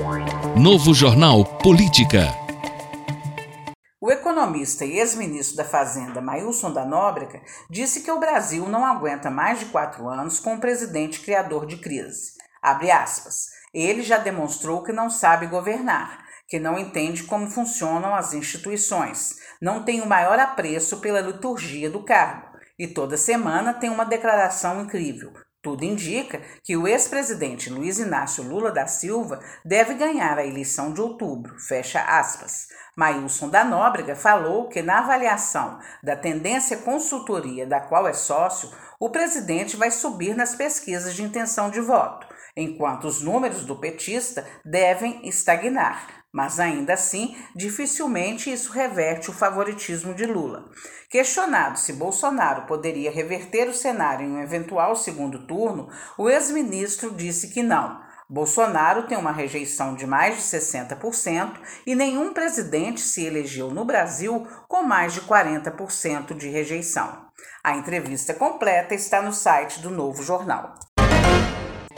Novo Jornal Política. O economista e ex-ministro da Fazenda, Maílson da Nóbrega, disse que o Brasil não aguenta mais de 4 anos com um presidente criador de crise. Abre aspas. Ele já demonstrou que não sabe governar, que não entende como funcionam as instituições, não tem o maior apreço pela liturgia do cargo e toda semana tem uma declaração incrível. Tudo indica que o ex-presidente Luiz Inácio Lula da Silva deve ganhar a eleição de outubro, fecha aspas. Maílson da Nóbrega falou que na avaliação da Tendência Consultoria, da qual é sócio, o presidente vai subir nas pesquisas de intenção de voto, enquanto os números do petista devem estagnar. Mas ainda assim, dificilmente isso reverte o favoritismo de Lula. Questionado se Bolsonaro poderia reverter o cenário em um eventual segundo turno, o ex-ministro disse que não. Bolsonaro tem uma rejeição de mais de 60% e nenhum presidente se elegeu no Brasil com mais de 40% de rejeição. A entrevista completa está no site do Novo Jornal.